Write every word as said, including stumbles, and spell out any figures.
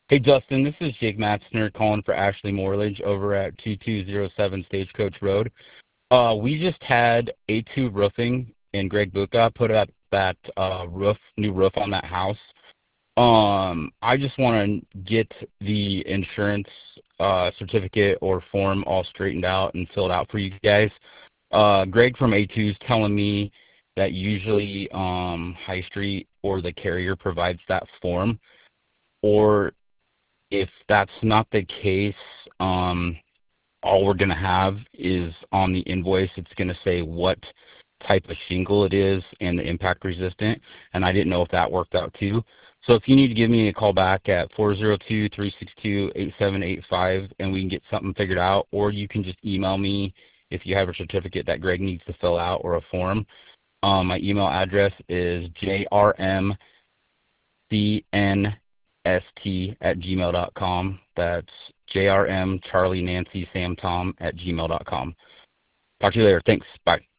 Hey, Justin, this is Jake Matzner calling for Ashley Mortgage over at two two zero seven Stagecoach Road. Uh, we just had A two Roofing and Greg Buca put up that uh, roof, new roof on that house. Um, I just want to get the insurance uh, certificate or form all straightened out and filled out for you guys. Uh, Greg from A two is telling me that usually um, High Street or the carrier provides that form, or if that's not the case, um, all we're going to have is on the invoice, it's going to say what type of shingle it is and the impact resistant. And I didn't know if that worked out too. So if you need to give me a call back at four zero two, three six two, eight seven eight five and we can get something figured out, or you can just email me if you have a certificate that Greg needs to fill out or a form. Um, my email address is jrmcnst at gmail dot com. That's J R M Charlie Nancy Sam Tom at gmail dot com. Talk to you later. Thanks. Bye.